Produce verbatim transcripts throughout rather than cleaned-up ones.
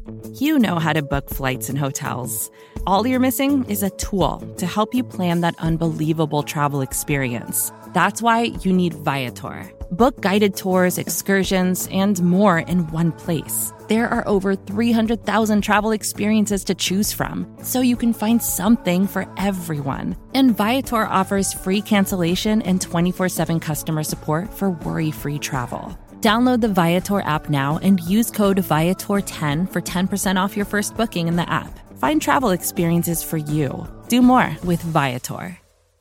You know how to book flights and hotels. All you're missing is a tool to help you plan that unbelievable travel experience. That's why you need Viator. Book guided tours, excursions, and more in one place. There are over three hundred thousand travel experiences to choose from, so you can find something for everyone. And Viator offers free cancellation and twenty-four seven customer support for worry-free travel. Download the Viator app now and use code Viator ten for ten percent off your first booking in the app. Find travel experiences for you. Do more with Viator.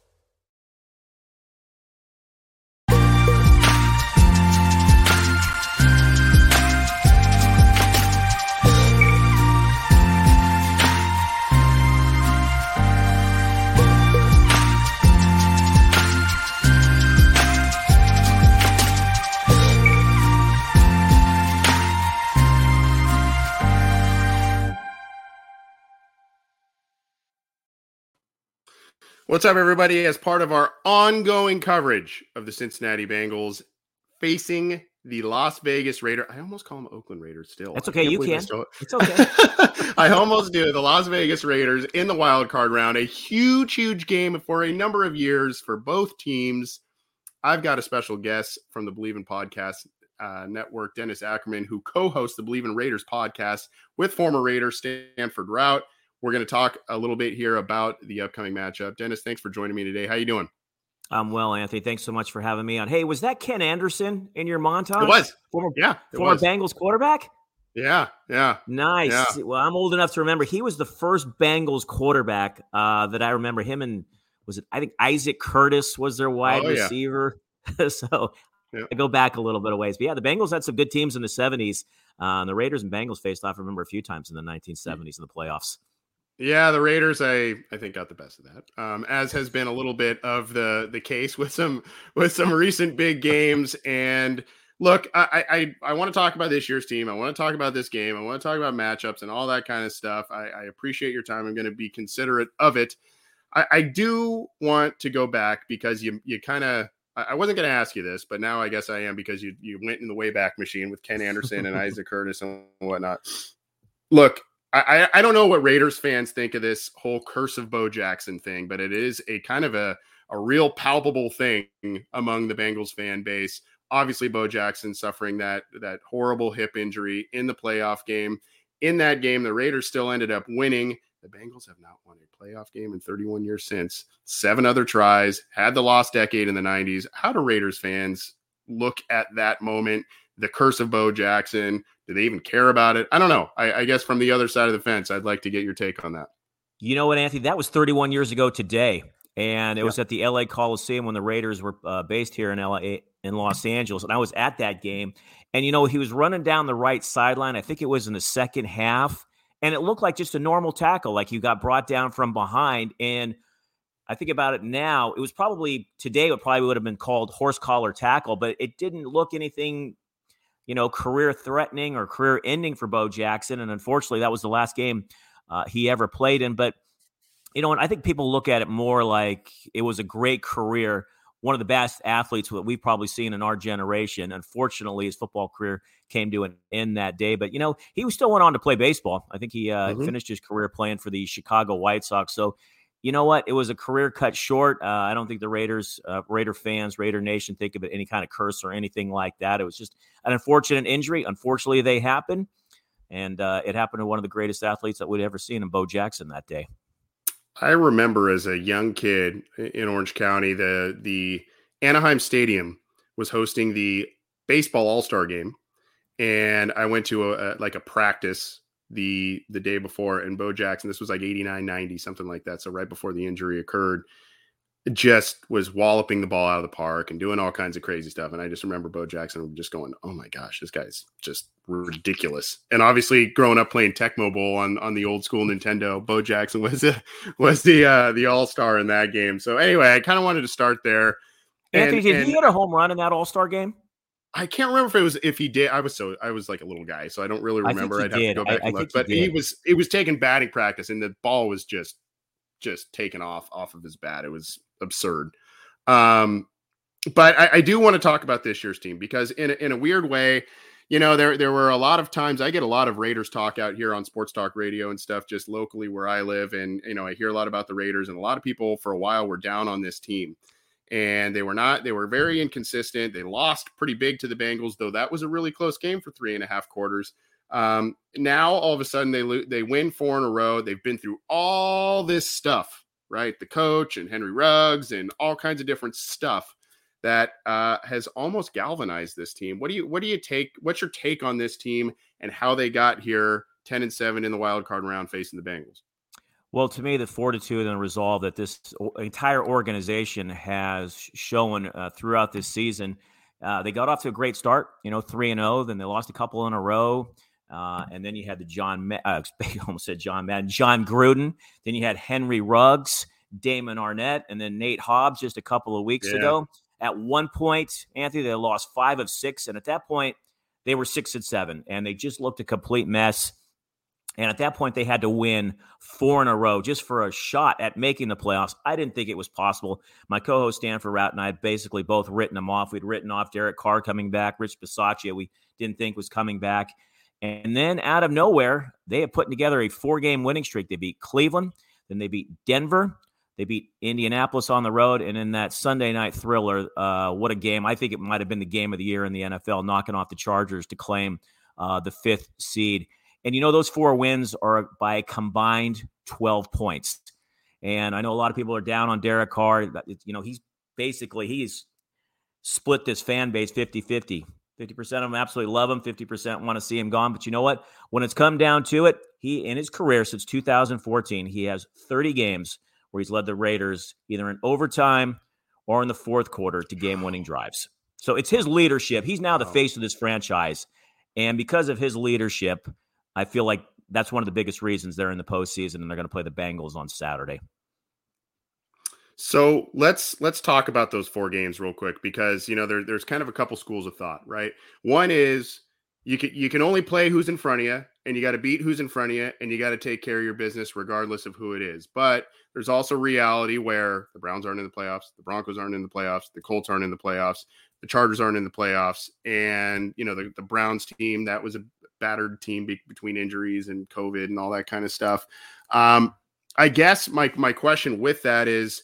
What's up, everybody? As part of our ongoing coverage of the Cincinnati Bengals facing the Las Vegas Raiders, I almost call them Oakland Raiders still. That's okay. You can. Still... It's okay. I almost do. The Las Vegas Raiders in the wild card round. A huge, huge game for a number of years for both teams. I've got a special guest from the Believe in Podcast uh, Network, Dennis Ackerman, who co-hosts the Believe in Raiders podcast with former Raider Stanford Routt. We're going to talk a little bit here about the upcoming matchup. Dennis, thanks for joining me today. How you doing? I'm well, Anthony. Thanks so much for having me on. Hey, was that Ken Anderson in your montage? It was. Former, yeah. Former was. Bengals quarterback? Yeah, yeah. Nice. Yeah. Well, I'm old enough to remember. He was the first Bengals quarterback uh, that I remember. Him and, was it, I think Isaac Curtis was their wide oh, receiver. Yeah. so yeah. I go back a little bit of ways. But yeah, the Bengals had some good teams in the seventies. Uh, the Raiders and Bengals faced off, I remember, a few times in the nineteen seventies in the playoffs. Yeah, the Raiders, I, I think, got the best of that, um, as has been a little bit of the the case with some with some recent big games. And look, I I, I want to talk about this year's team. I want to talk about this game. I want to talk about matchups and all that kind of stuff. I, I appreciate your time. I'm going to be considerate of it. I, I do want to go back because you you kind of I wasn't going to ask you this, but now I guess I am because you you went in the Wayback Machine with Ken Anderson and Isaac Curtis and whatnot. Look. I, I don't know what Raiders fans think of this whole curse of Bo Jackson thing, but it is a kind of a, a real palpable thing among the Bengals fan base. Obviously, Bo Jackson suffering that, that horrible hip injury in the playoff game. In that game, the Raiders still ended up winning. The Bengals have not won a playoff game in thirty-one years since. Seven other tries, had the lost decade in the nineties. How do Raiders fans look at that moment? The curse of Bo Jackson. Do they even care about it? I don't know. I, I guess from the other side of the fence, I'd like to get your take on that. You know what, Anthony? That was thirty-one years ago today, and it yeah. was at the L A Coliseum when the Raiders were uh, based here in L A, in Los Angeles, and I was at that game. And, you know, he was running down the right sideline. I think it was in the second half, and it looked like just a normal tackle, like he got brought down from behind. And I think about it now, it was probably today it probably would have been called horse collar tackle, but it didn't look anything – you know, career threatening or career ending for Bo Jackson. And unfortunately, that was the last game uh, he ever played in. But, you know, and I think people look at it more like it was a great career, one of the best athletes that we've probably seen in our generation. Unfortunately, his football career came to an end that day. But, you know, he still went on to play baseball. I think he uh, mm-hmm. finished his career playing for the Chicago White Sox. So, you know what? It was a career cut short. Uh, I don't think the Raiders, uh, Raider fans, Raider Nation think of it any kind of curse or anything like that. It was just an unfortunate injury. Unfortunately, they happen. And uh, it happened to one of the greatest athletes that we'd ever seen in Bo Jackson that day. I remember as a young kid in Orange County, the the Anaheim Stadium was hosting the baseball all-star game. And I went to a, a like a practice the the day before, and Bo Jackson, this was like eighty-nine, ninety, something like that. So right before the injury occurred, just was walloping the ball out of the park and doing all kinds of crazy stuff. And I just remember Bo Jackson just going, oh my gosh, this guy's just ridiculous. And obviously growing up playing Tecmo Bowl on, on the old school Nintendo, Bo Jackson was, a, was the, uh, the all-star in that game. So anyway, I kind of wanted to start there. Anthony, and, did and, he hit a home run in that all-star game? I can't remember if it was if he did. I was so I was like a little guy, so I don't really remember. I'd have did. to go back I, and I look. he But did. he was it was taking batting practice, and the ball was just just taken off off of his bat. It was absurd. Um, but I, I do want to talk about this year's team because in a, in a weird way, you know, there there were a lot of times I get a lot of Raiders talk out here on Sports Talk Radio and stuff, just locally where I live. And, you know, I hear a lot about the Raiders, and a lot of people for a while were down on this team. And they were not, they were very inconsistent. They lost pretty big to the Bengals, though that was a really close game for three and a half quarters. Um, now, all of a sudden, they lo- they win four in a row. They've been through all this stuff, right? The coach and Henry Ruggs and all kinds of different stuff that uh, has almost galvanized this team. What do you what do you take? What's your take on this team and how they got here, ten and seven in the wild card round, facing the Bengals? Well, to me, the fortitude and the resolve that this entire organization has shown uh, throughout this season. Uh, they got off to a great start, you know, three and zero. Then they lost a couple in a row, uh, and then you had the John, uh, I almost said John Madden, John Gruden. Then you had Henry Ruggs, Damon Arnett, and then Nate Hobbs just a couple of weeks yeah. ago. At one point, Anthony, they lost five of six, and at that point, they were six and seven, and they just looked a complete mess. And at that point, they had to win four in a row just for a shot at making the playoffs. I didn't think it was possible. My co-host Stanford Routt and I had basically both written them off. We'd written off Derek Carr coming back, Rich Bisaccia we didn't think was coming back. And then out of nowhere, they had put together a four-game winning streak. They beat Cleveland, then they beat Denver, they beat Indianapolis on the road, and in that Sunday night thriller, uh, what a game. I think it might have been the game of the year in the N F L, knocking off the Chargers to claim uh, the fifth seed. And, you know, those four wins are by a combined twelve points. And I know a lot of people are down on Derek Carr. You know, he's basically, he's split this fan base fifty-fifty. fifty percent of them absolutely love him. fifty percent want to see him gone. But you know what? When it's come down to it, he, in his career since two thousand fourteen, he has thirty games where he's led the Raiders either in overtime or in the fourth quarter to game-winning drives. So it's his leadership. He's now the face of this franchise. And because of his leadership, I feel like that's one of the biggest reasons they're in the postseason, and they're going to play the Bengals on Saturday. So let's let's talk about those four games real quick, because you know there, there's kind of a couple schools of thought, right? One is you can you can only play who's in front of you, and you got to beat who's in front of you, and you got to take care of your business regardless of who it is. But there's also reality where the Browns aren't in the playoffs, the Broncos aren't in the playoffs, the Colts aren't in the playoffs, the Chargers aren't in the playoffs, and you know the, the Browns team, that was a battered team be- between injuries and COVID and all that kind of stuff. Um, I guess my my question with that is,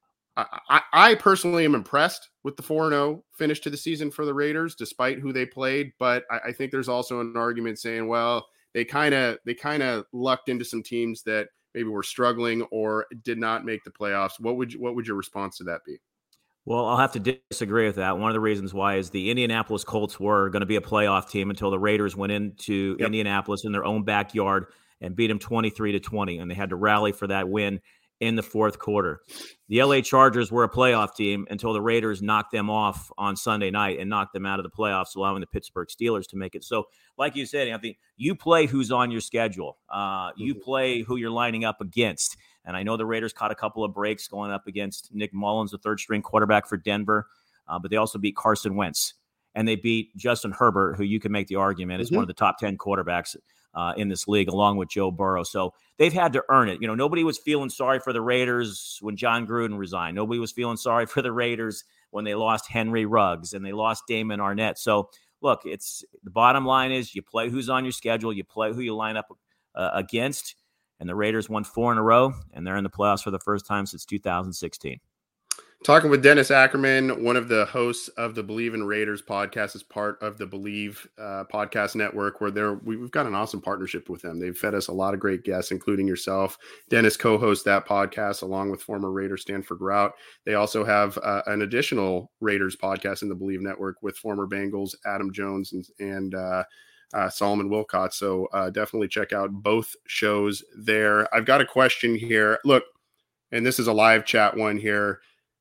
I, I personally am impressed with the four and oh finish to the season for the Raiders, despite who they played. But I, I think there's also an argument saying, well, they kind of they kind of lucked into some teams that maybe were struggling or did not make the playoffs. What would you, what would your response to that be? Well, I'll have to disagree with that. One of the reasons why is the Indianapolis Colts were going to be a playoff team until the Raiders went into yep. Indianapolis in their own backyard and beat them twenty-three to twenty, and they had to rally for that win in the fourth quarter. The L A Chargers were a playoff team until the Raiders knocked them off on Sunday night and knocked them out of the playoffs, allowing the Pittsburgh Steelers to make it. So, like you said, Anthony, you play who's on your schedule. Uh, you play who you're lining up against. And I know the Raiders caught a couple of breaks going up against Nick Mullins, the third-string quarterback for Denver, uh, but they also beat Carson Wentz. And they beat Justin Herbert, who you can make the argument is mm-hmm. one of the top ten quarterbacks uh, in this league, along with Joe Burrow. So they've had to earn it. You know, nobody was feeling sorry for the Raiders when John Gruden resigned. Nobody was feeling sorry for the Raiders when they lost Henry Ruggs and they lost Damon Arnett. So, look, it's the bottom line is you play who's on your schedule, you play who you line up uh, against, and the Raiders won four in a row, and they're in the playoffs for the first time since two thousand sixteen. Talking with Dennis Ackerman, one of the hosts of the Believe in Raiders podcast, is part of the Believe uh, podcast network, where they're, we've got an awesome partnership with them. They've fed us a lot of great guests, including yourself. Dennis co-hosts that podcast along with former Raider Stanford Routt. They also have uh, an additional Raiders podcast in the Believe network with former Bengals Adam Jones and, and uh, uh, Solomon Wilcott. So uh, definitely check out both shows there. I've got a question here. Look, and this is a live chat one here.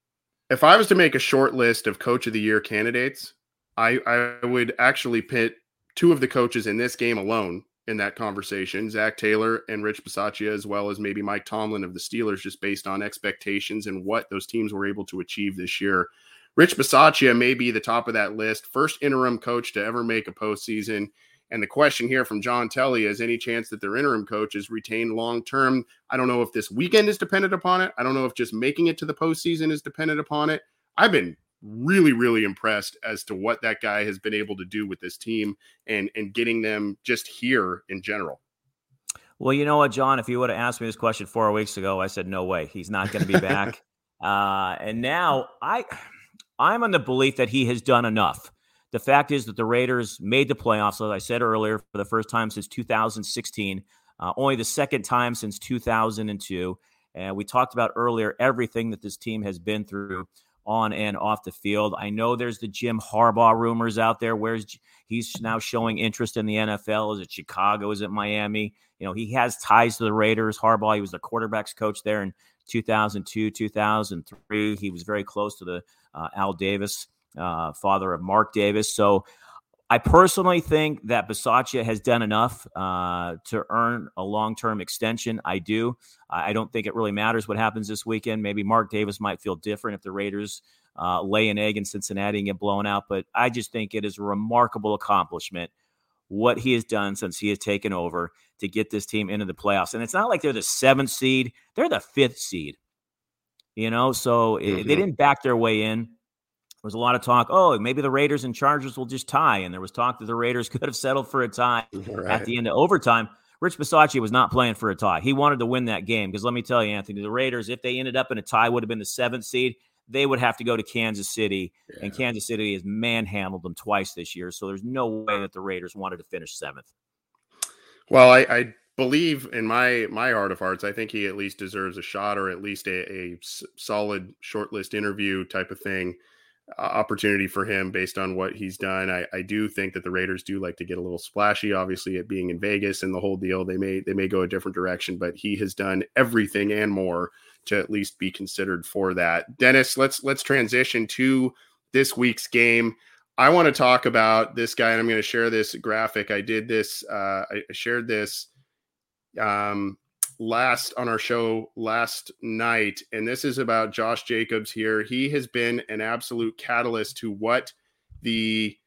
If I was to make a short list of Coach of the Year candidates, I, I would actually pit two of the coaches in this game alone in that conversation, Zach Taylor and Rich Bisaccia, as well as maybe Mike Tomlin of the Steelers, just based on expectations and what those teams were able to achieve this year. Rich Bisaccia may be the top of that list, first interim coach to ever make a postseason. And the question here from John Telly is, any chance that their interim coach is retained long-term? I don't know if this weekend is dependent upon it. I don't know if just making it to the postseason is dependent upon it. I've been really, really impressed as to what that guy has been able to do with this team and, and getting them just here in general. Well, you know what, John, if you would have asked me this question four weeks ago, I said, no way, he's not going to be back. uh, and now I, I'm on the belief that he has done enough. The fact is that the Raiders made the playoffs, as I said earlier, for the first time since two thousand sixteen, uh, only the second time since two thousand two. And we talked about earlier everything that this team has been through on and off the field. I know there's the Jim Harbaugh rumors out there. Where's he's now showing interest in the N F L? Is it Chicago? Is it Miami? You know, he has ties to the Raiders. Harbaugh, he was the quarterbacks coach there in two thousand two, two thousand three. He was very close to the uh, Al Davis, uh, father of Mark Davis. So I personally think that Bisaccia has done enough uh, to earn a long-term extension. I do. I don't think it really matters what happens this weekend. Maybe Mark Davis might feel different if the Raiders uh, lay an egg in Cincinnati and get blown out. But I just think it is a remarkable accomplishment what he has done since he has taken over to get this team into the playoffs. And it's not like they're the seventh seed. They're the fifth seed. You know, so mm-hmm. it, they didn't back their way in. There was a lot of talk, oh, maybe the Raiders and Chargers will just tie. And there was talk that the Raiders could have settled for a tie right. at the end of overtime. Rich Bisaccia was not playing for a tie. He wanted to win that game because let me tell you, Anthony, the Raiders, if they ended up in a tie, would have been the seventh seed. They would have to go to Kansas City, yeah. and Kansas City has manhandled them twice this year. So there's no way that the Raiders wanted to finish seventh. Well, I, I believe in my my heart of hearts, I think he at least deserves a shot or at least a, a solid shortlist interview type of thing. Uh, opportunity for him based on what he's done. I, I do think that the Raiders do like to get a little splashy, obviously it being in Vegas and the whole deal, they may, they may go a different direction, but he has done everything and more to at least be considered for that. Dennis, let's, let's transition to this week's game. I want to talk about this guy and I'm going to share this graphic. I did this, uh, I shared this, um, last on our show last night. And this is about Josh Jacobs here. He has been an absolute catalyst to what the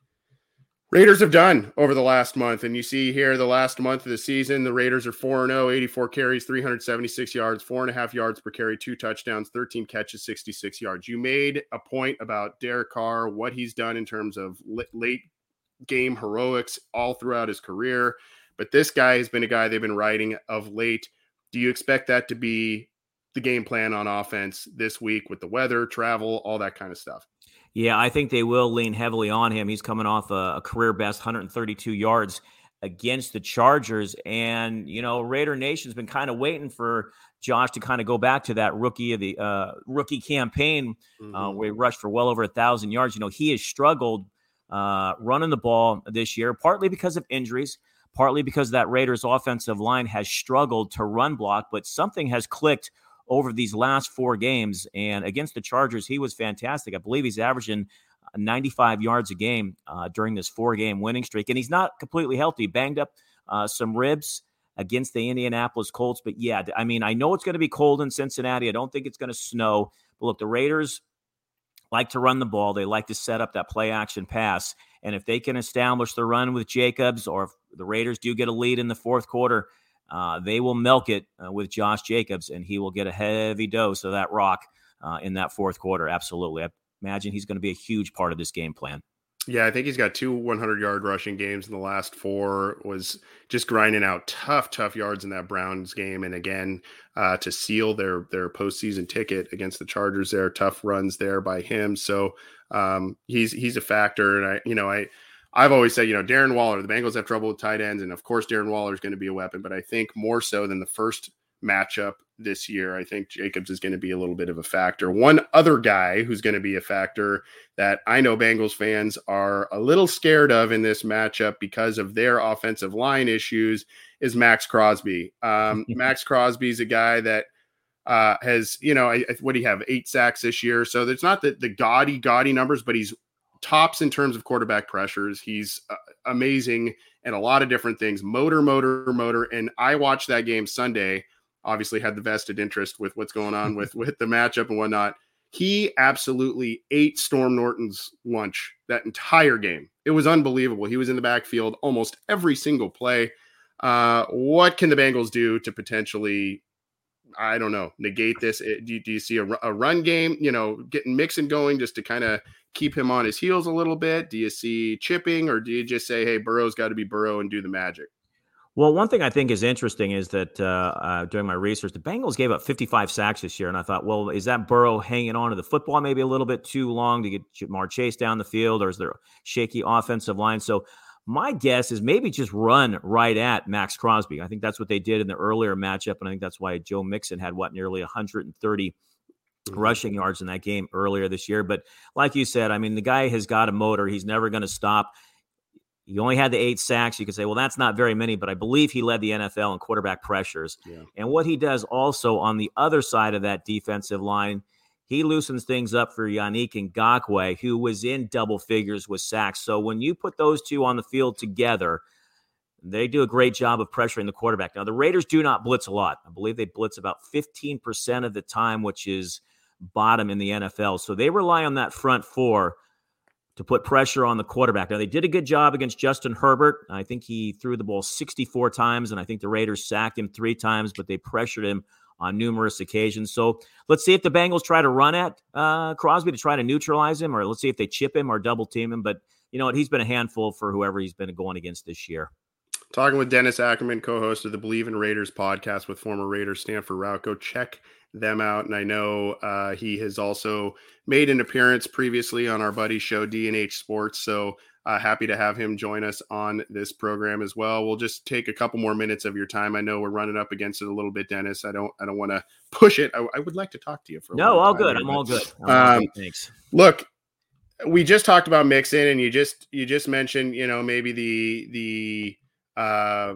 Raiders have done over the last month. And you see here the last month of the season, the Raiders are four and oh, eighty-four carries, three hundred seventy-six yards, four and a half yards per carry, two touchdowns, thirteen catches, sixty-six yards. You made a point about Derek Carr, what he's done in terms of late game heroics all throughout his career. But this guy has been a guy they've been riding of late. Do you expect that to be the game plan on offense this week with the weather, travel, all that kind of stuff? Yeah, I think they will lean heavily on him. He's coming off a, a career best one hundred thirty-two yards against the Chargers. And, you know, Raider Nation's been kind of waiting for Josh to kind of go back to that rookie of the uh, rookie campaign mm-hmm. uh, where he rushed for well over a thousand yards. You know, he has struggled uh, running the ball this year, partly because of injuries. Partly because that Raiders offensive line has struggled to run block, but something has clicked over these last four games. And against the Chargers, he was fantastic. I believe he's averaging ninety-five yards a game uh, during this four-game winning streak. And he's not completely healthy. Banged up uh, some ribs against the Indianapolis Colts. But, yeah, I mean, I know it's going to be cold in Cincinnati. I don't think it's going to snow. But, look, the Raiders like to run the ball. They like to set up that play-action pass. And if they can establish the run with Jacobs, or if the Raiders do get a lead in the fourth quarter, uh, they will milk it uh, with Josh Jacobs, and he will get a heavy dose of that rock uh, in that fourth quarter. Absolutely. I imagine he's going to be a huge part of this game plan. Yeah, I think he's got two hundred-yard rushing games in the last four, was just grinding out tough, tough yards in that Browns game. And again, uh, to seal their their postseason ticket against the Chargers there, tough runs there by him. So um, he's he's a factor. And, I, you know, I, I've always said, you know, Darren Waller, the Bengals have trouble with tight ends. And, of course, Darren Waller is going to be a weapon. But I think more so than the first matchup this year, I think Jacobs is going to be a little bit of a factor. One other guy who's going to be a factor that I know Bengals fans are a little scared of in this matchup because of their offensive line issues is Max Crosby. Um, Max Crosby is a guy that uh, has, you know, I, what do you have? Eight sacks this year. So there's not the, the gaudy, gaudy numbers, but he's tops in terms of quarterback pressures. He's uh, amazing and a lot of different things. Motor, motor, motor. And I watched that game Sunday. Obviously had the vested interest with what's going on with, with the matchup and whatnot. He absolutely ate Storm Norton's lunch that entire game. It was unbelievable. He was in the backfield almost every single play. Uh, what can the Bengals do to potentially I don't know, negate this? It, do, do you see a, a run game, you know, getting Mixon going just to kind of keep him on his heels a little bit? Do you see chipping, or do you just say, hey, Burrow's got to be Burrow and do the magic? Well, one thing I think is interesting is that uh, uh, during my research, the Bengals gave up fifty-five sacks this year. And I thought, well, is that Burrow hanging on to the football maybe a little bit too long to get Jamar Chase down the field, or is there a shaky offensive line? So my guess is maybe just run right at Max Crosby. I think that's what they did in the earlier matchup, and I think that's why Joe Mixon had, what, nearly one hundred thirty mm-hmm. rushing yards in that game earlier this year. But like you said, I mean, the guy has got a motor. He's never going to stop. He only had the eight sacks. You could say, well, that's not very many, but I believe he led the N F L in quarterback pressures. Yeah. And what he does also on the other side of that defensive line, he loosens things up for Yannick Ngakoue, who was in double figures with sacks. So when you put those two on the field together, they do a great job of pressuring the quarterback. Now, the Raiders do not blitz a lot. I believe they blitz about fifteen percent of the time, which is bottom in the N F L. So they rely on that front four to put pressure on the quarterback. Now, they did a good job against Justin Herbert. I think he threw the ball sixty-four times, and I think the Raiders sacked him three times, but they pressured him on numerous occasions. So let's see if the Bengals try to run at uh, Crosby to try to neutralize him, or let's see if they chip him or double team him. But you know what? He's been a handful for whoever he's been going against this year. Talking with Dennis Ackerman, co-host of the Believe in Raiders podcast with former Raiders Stanford Routt. Go check them out. And I know uh, he has also made an appearance previously on our buddy show, D N H Sports. So uh, happy to have him join us on this program as well. We'll just take a couple more minutes of your time. I know we're running up against it a little bit, Dennis. I don't I don't want to push it. I, I would like to talk to you for a No, all good. Here, I'm but, all good. I'm um, all good. Thanks. Look, we just talked about Mixon, and you just you just mentioned, you know, maybe the the uh,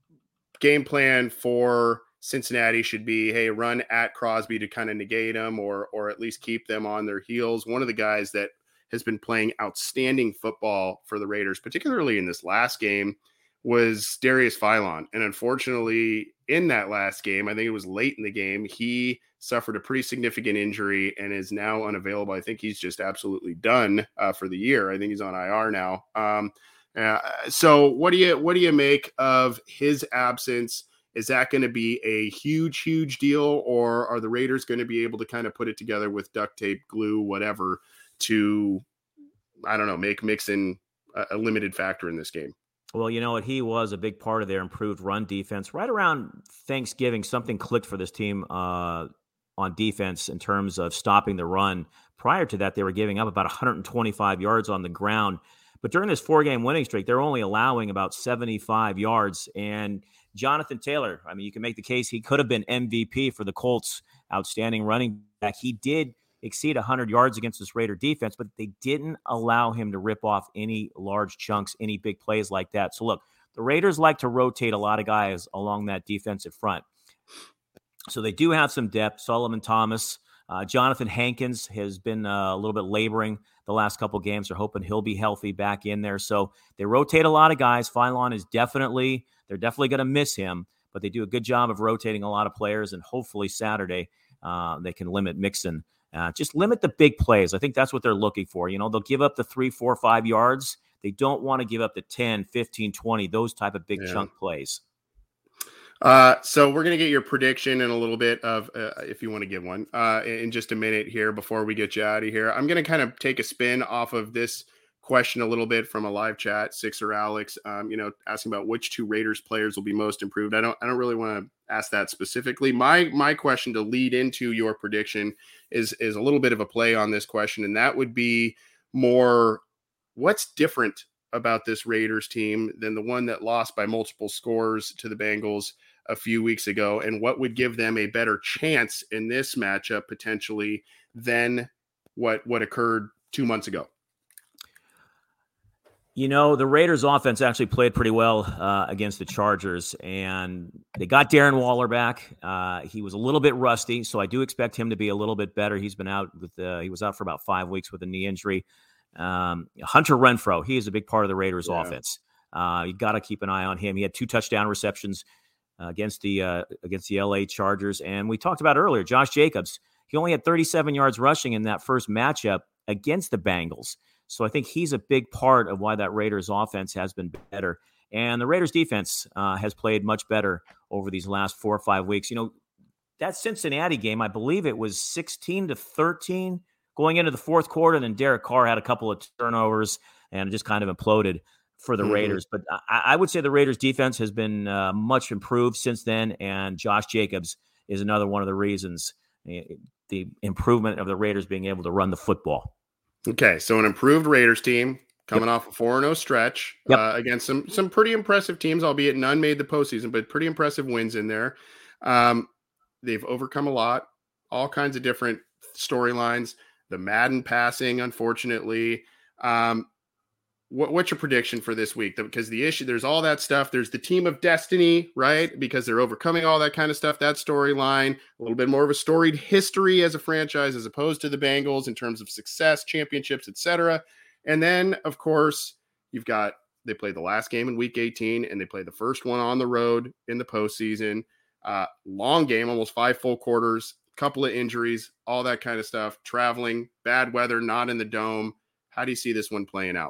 game plan for Cincinnati should be, hey, run at Crosby to kind of negate them, or or at least keep them on their heels. One of the guys that has been playing outstanding football for the Raiders, particularly in this last game, was Darius Philon. And unfortunately, in that last game, I think it was late in the game, he suffered a pretty significant injury and is now unavailable. I think he's just absolutely done uh, for the year. I think he's on I R now. Um, uh, so what do you what do you make of his absence? Is that going to be a huge, huge deal, or are the Raiders going to be able to kind of put it together with duct tape, glue, whatever, to, I don't know, make Mixon a, a limited factor in this game? Well, you know what? He was a big part of their improved run defense. Right around Thanksgiving, something clicked for this team uh, on defense in terms of stopping the run. Prior to that, they were giving up about one hundred twenty-five yards on the ground. But during this four-game winning streak, they're only allowing about seventy-five yards. And Jonathan Taylor, I mean, you can make the case he could have been M V P for the Colts, outstanding running back. He did exceed one hundred yards against this Raider defense, but they didn't allow him to rip off any large chunks, any big plays like that. So look, the Raiders like to rotate a lot of guys along that defensive front. So they do have some depth. Solomon Thomas, uh, Jonathan Hankins has been uh, a little bit laboring the last couple games. They're hoping he'll be healthy back in there. So they rotate a lot of guys. Philon is definitely, they're definitely going to miss him, but they do a good job of rotating a lot of players. And hopefully Saturday uh, they can limit Mixon. Uh, just limit the big plays. I think that's what they're looking for. You know, they'll give up the three, four, five yards. They don't want to give up the ten, fifteen, twenty, those type of big yeah. chunk plays. Uh, so we're going to get your prediction in a little bit of, uh, if you want to give one, uh, in just a minute here before we get you out of here. I'm going to kind of take a spin off of this question a little bit from a live chat. Sixer Alex, um, you know, asking about which two Raiders players will be most improved. I don't, I don't really want to ask that specifically. My, my question to lead into your prediction is, is a little bit of a play on this question. And that would be more, what's different about this Raiders team than the one that lost by multiple scores to the Bengals a few weeks ago, and what would give them a better chance in this matchup potentially than what, what occurred two months ago? You know, the Raiders offense actually played pretty well uh, against the Chargers, and they got Darren Waller back. Uh, he was a little bit rusty, so I do expect him to be a little bit better. He's been out with uh, he was out for about five weeks with a knee injury. Um, Hunter Renfrow, he is a big part of the Raiders yeah. offense. Uh, you got to keep an eye on him. He had two touchdown receptions uh, against the uh, against the L A Chargers, and we talked about earlier, Josh Jacobs. He only had thirty-seven yards rushing in that first matchup against the Bengals. So I think he's a big part of why that Raiders offense has been better. And the Raiders defense uh, has played much better over these last four or five weeks. You know, that Cincinnati game, I believe it was sixteen to thirteen going into the fourth quarter. And then Derek Carr had a couple of turnovers and just kind of imploded for the mm-hmm. Raiders. But I, I would say the Raiders defense has been uh, much improved since then. And Josh Jacobs is another one of the reasons, the improvement of the Raiders being able to run the football. Okay. So an improved Raiders team coming yep. off a four and oh stretch yep. uh, against some, some pretty impressive teams, albeit none made the postseason, but pretty impressive wins in there. Um, they've overcome a lot, all kinds of different storylines. The Madden passing, unfortunately. Um, what, what's your prediction for this week? Because the issue, there's all that stuff. There's the team of destiny, right? Because they're overcoming all that kind of stuff, that storyline, a little bit more of a storied history as a franchise, as opposed to the Bengals in terms of success, championships, et cetera. And then, of course, you've got, they played the last game in week eighteen, and they played the first one on the road in the postseason. Uh, long game, almost five full quarters, couple of injuries, all that kind of stuff, traveling, bad weather, not in the dome. How do you see this one playing out?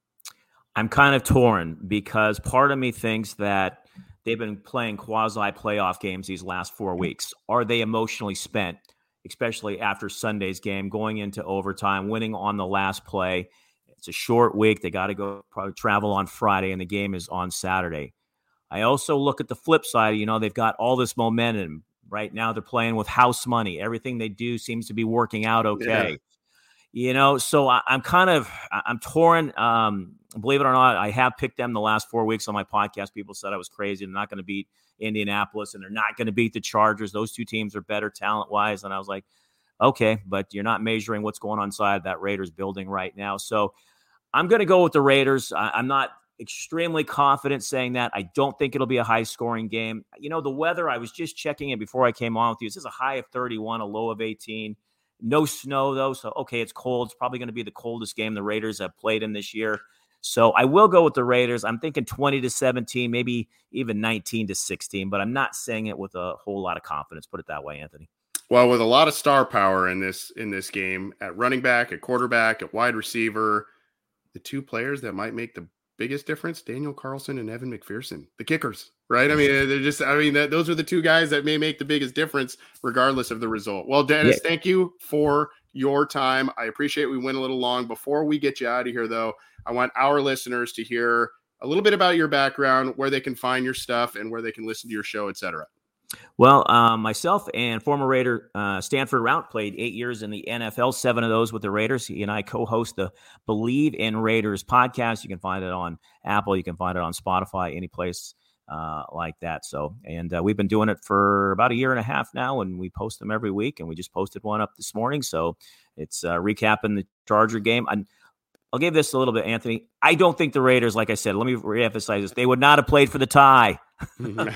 I'm kind of torn because part of me thinks that they've been playing quasi playoff games these last four weeks. Are they emotionally spent, especially after Sunday's game, going into overtime, winning on the last play? It's a short week. They got to go probably travel on Friday, and the game is on Saturday. I also look at the flip side. You know, they've got all this momentum. Right now they're playing with house money. Everything they do seems to be working out okay. Yeah. You know, so I, I'm kind of, I'm torn. Um, believe it or not, I have picked them the last four weeks on my podcast. People said I was crazy. They're not going to beat Indianapolis, and they're not going to beat the Chargers. Those two teams are better talent-wise. And I was like, okay, but you're not measuring what's going on inside that Raiders building right now. So I'm going to go with the Raiders. I, I'm not extremely confident saying that. I don't think it'll be a high-scoring game. You know, the weather, I was just checking it before I came on with you. This is a high of thirty-one, a low of eighteen. No snow, though, so, okay, it's cold. It's probably going to be the coldest game the Raiders have played in this year. So I will go with the Raiders. I'm thinking twenty to seventeen, maybe even nineteen to sixteen, but I'm not saying it with a whole lot of confidence. Put it that way, Anthony. Well, with a lot of star power in this in this game, at running back, at quarterback, at wide receiver, the two players that might make the biggest difference, Daniel Carlson and Evan McPherson, the kickers, right? I mean, they're just, I mean, that, those are the two guys that may make the biggest difference regardless of the result. Well, Dennis, yeah. Thank you for your time. I appreciate we went a little long. Before we get you out of here, though, I want our listeners to hear a little bit about your background, where they can find your stuff and where they can listen to your show, et cetera. Well, um, myself and former Raider uh, Stanford Routt played eight years in the N F L, seven of those with the Raiders. He and I co-host the Believe in Raiders podcast. You can find it on Apple. You can find it on Spotify, any place uh, like that. So, and uh, we've been doing it for about a year and a half now, and we post them every week, and we just posted one up this morning. So it's uh, recapping the Charger game. I'm, I'll give this a little bit, Anthony. I don't think the Raiders, like I said, let me reemphasize this, they would not have played for the tie. we talk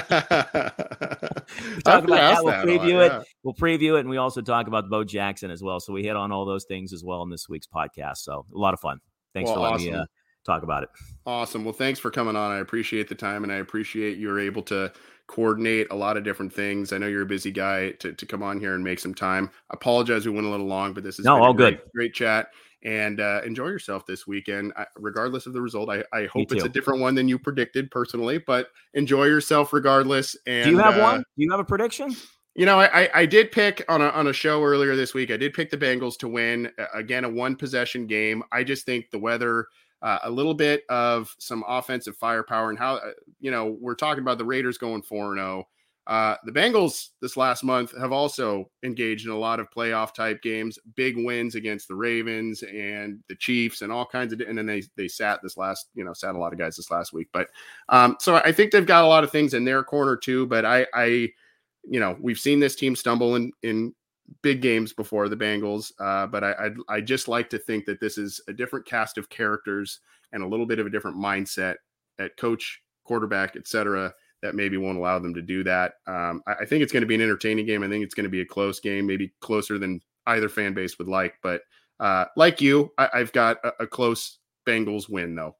about that. We'll preview lot, it. Yeah. We'll preview it, and we also talk about Bo Jackson as well. So we hit on all those things as well in this week's podcast. So a lot of fun. Thanks well, for letting awesome. me uh, talk about it. Awesome. Well, thanks for coming on. I appreciate the time, and I appreciate you're able to coordinate a lot of different things. I know you're a busy guy to, to come on here and make some time. I apologize we went a little long, but this is no, all great, good. Great chat. And uh, enjoy yourself this weekend, I, regardless of the result. I, I hope it's a different one than you predicted personally, but enjoy yourself regardless. And do you have uh, one? Do you have a prediction? You know, I, I did pick on a on a show earlier this week. I did pick the Bengals to win, again, a one possession game. I just think the weather, uh, a little bit of some offensive firepower, and how, uh, you know, we're talking about the Raiders going four and oh. Uh, the Bengals this last month have also engaged in a lot of playoff type games, big wins against the Ravens and the Chiefs and all kinds of, and then they, they sat this last, you know, sat a lot of guys this last week. But um, so I think they've got a lot of things in their corner too, but I, I, you know, we've seen this team stumble in, in big games before, the Bengals. Uh, but I, I, I just like to think that this is a different cast of characters and a little bit of a different mindset at coach, quarterback, et cetera, that maybe won't allow them to do that. Um, I, I think it's going to be an entertaining game. I think it's going to be a close game, maybe closer than either fan base would like. But uh, like you, I, I've got a, a close Bengals win, though.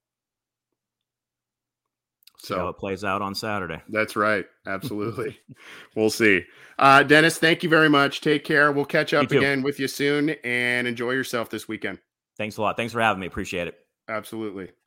So how it plays out on Saturday. That's right. Absolutely. We'll see. Uh, Dennis, thank you very much. Take care. We'll catch up again with you soon, and enjoy yourself this weekend. Thanks a lot. Thanks for having me. Appreciate it. Absolutely.